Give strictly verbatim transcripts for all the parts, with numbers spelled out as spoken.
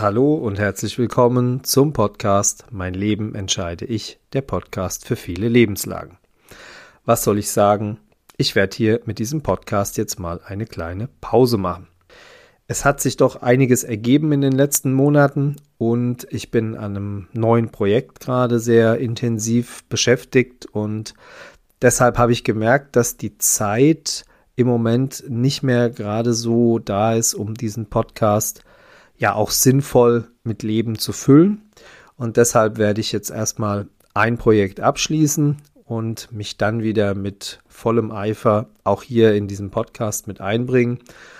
Hallo und herzlich willkommen zum Podcast Mein Leben entscheide ich, der Podcast für viele Lebenslagen. Was soll ich sagen? Ich werde hier mit diesem Podcast jetzt mal eine kleine Pause machen. Es hat sich doch einiges ergeben in den letzten Monaten und ich bin an einem neuen Projekt gerade sehr intensiv beschäftigt und deshalb habe ich gemerkt, dass die Zeit im Moment nicht mehr gerade so da ist, um diesen Podcast ja auch sinnvoll mit Leben zu füllen. Und deshalb werde ich jetzt erstmal ein Projekt abschließen und mich dann wieder mit vollem Eifer auch hier in diesem Podcast mit einbringen.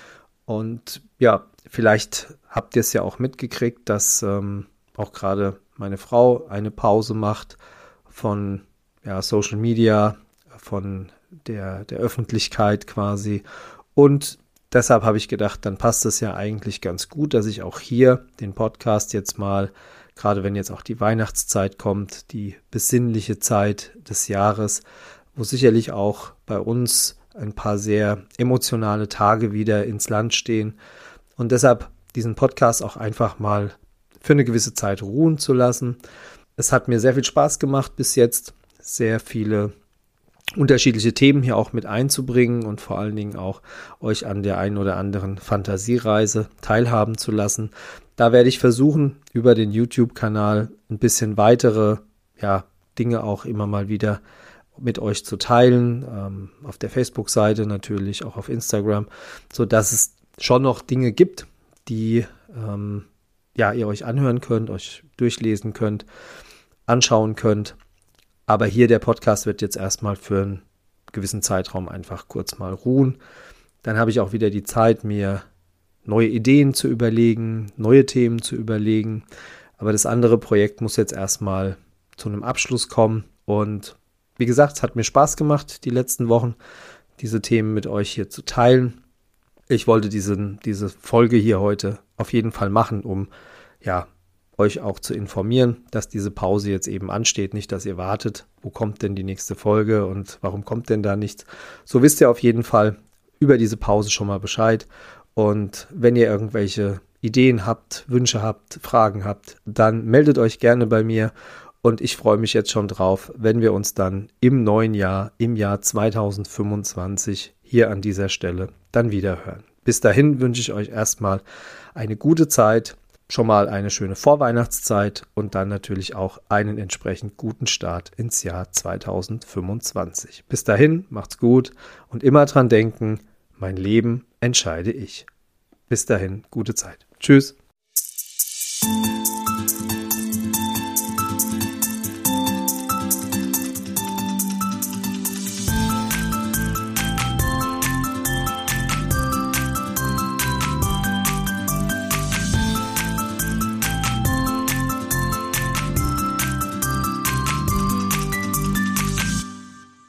Und ja, vielleicht habt ihr es ja auch mitgekriegt, dass ähm, auch gerade meine Frau eine Pause macht von ja, Social Media, von der, der Öffentlichkeit quasi. Und deshalb habe ich gedacht, dann passt es ja eigentlich ganz gut, dass ich auch hier den Podcast jetzt mal, gerade wenn jetzt auch die Weihnachtszeit kommt, die besinnliche Zeit des Jahres, wo sicherlich auch bei uns ein paar sehr emotionale Tage wieder ins Land stehen und deshalb diesen Podcast auch einfach mal für eine gewisse Zeit ruhen zu lassen. Es hat mir sehr viel Spaß gemacht bis jetzt, sehr viele unterschiedliche Themen hier auch mit einzubringen und vor allen Dingen auch euch an der einen oder anderen Fantasiereise teilhaben zu lassen. Da werde ich versuchen, über den YouTube-Kanal ein bisschen weitere ja, Dinge auch immer mal wieder mit euch zu teilen, ähm, auf der Facebook-Seite natürlich, auch auf Instagram, sodass es schon noch Dinge gibt, die ähm, ja, ihr euch anhören könnt, euch durchlesen könnt, anschauen könnt. Aber hier der Podcast wird jetzt erstmal für einen gewissen Zeitraum einfach kurz mal ruhen. Dann habe ich auch wieder die Zeit, mir neue Ideen zu überlegen, neue Themen zu überlegen. Aber das andere Projekt muss jetzt erstmal zu einem Abschluss kommen. Und wie gesagt, es hat mir Spaß gemacht, die letzten Wochen diese Themen mit euch hier zu teilen. Ich wollte diese, diese Folge hier heute auf jeden Fall machen, um ja, euch auch zu informieren, dass diese Pause jetzt eben ansteht. Nicht, dass ihr wartet, wo kommt denn die nächste Folge und warum kommt denn da nichts. So wisst ihr auf jeden Fall über diese Pause schon mal Bescheid. Und wenn ihr irgendwelche Ideen habt, Wünsche habt, Fragen habt, dann meldet euch gerne bei mir. Und ich freue mich jetzt schon drauf, wenn wir uns dann im neuen Jahr, im Jahr zweitausendfünfundzwanzig hier an dieser Stelle dann wieder hören. Bis dahin wünsche ich euch erstmal eine gute Zeit, schon mal eine schöne Vorweihnachtszeit und dann natürlich auch einen entsprechend guten Start ins Jahr zweitausendfünfundzwanzig. Bis dahin, macht's gut und immer dran denken, mein Leben entscheide ich. Bis dahin, gute Zeit. Tschüss.